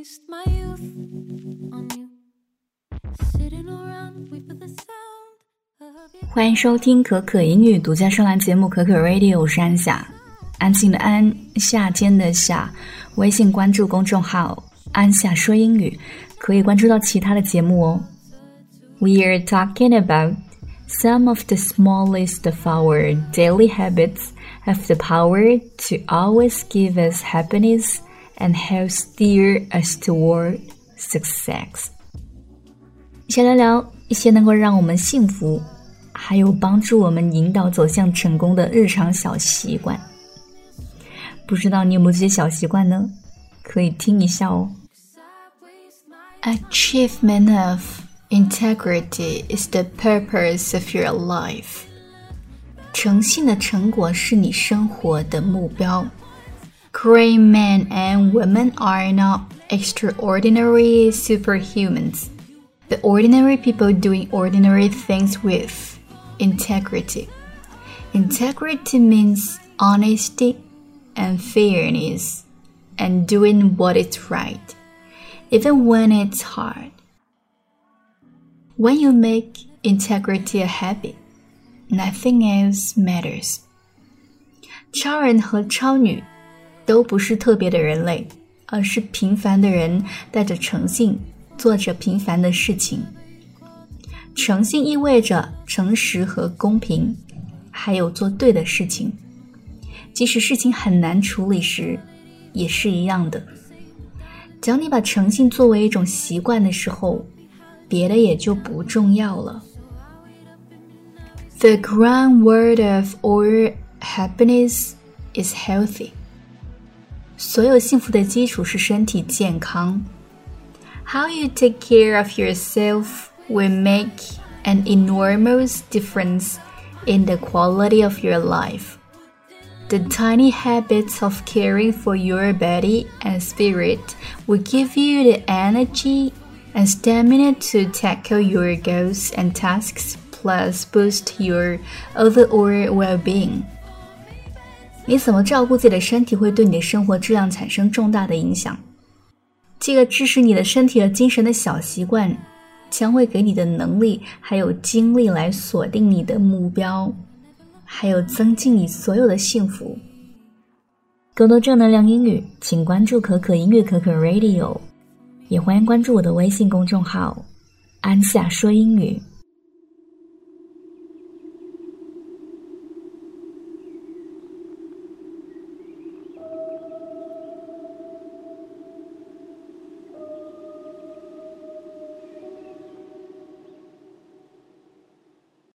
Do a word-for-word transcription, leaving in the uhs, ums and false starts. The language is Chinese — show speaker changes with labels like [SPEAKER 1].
[SPEAKER 1] waste my youth on you. Sitting around, wait for the sound of your...
[SPEAKER 2] 欢迎收听可可英语独家声兰节目可可 Radio， 我是安夏，安静的安，夏天的夏。微信关注公众号安夏说英语，可以关注到其他的节目哦。We are talking about some of the smallest of our daily habits have the power to always give us happiness and help steer us toward success. 一起来聊一些能够让我们幸福，还有帮助我们引导走向成功的日常小习惯。不知道你有没有这些小习惯呢？可以听一下哦。Achievement of integrity is the purpose of your life. 诚信的成果是你生活的目标。Great men and women are not extraordinary superhumans, but ordinary people doing ordinary things with integrity. Integrity means honesty and fairness and doing what is right, even when it's hard. When you make integrity a habit, nothing else matters. 超人和超女都不是特别的人类，而是平凡的人带着诚信做着平凡的事情。诚信意味着诚实和公平，还有做对的事情。即使事情很难处理时，也是一样的。当你把诚信作为一种习惯的时候，别的也就不重要了。The groundwork of all happiness is healthy. 所有幸福的基础是身体健康。How you take care of yourself will make an enormous difference in the quality of your life. The tiny habits of caring for your body and spirit will give you the energy and stamina to tackle your goals and tasks, plus boost your overall well-being. 你怎么照顾自己的身体会对你的生活质量产生重大的影响。这个支持你的身体和精神的小习惯将会给你的能力还有精力来锁定你的目标，还有增进你所有的幸福。更多正能量英语请关注可可音乐可可 Radio， 也欢迎关注我的微信公众号安夏说英语。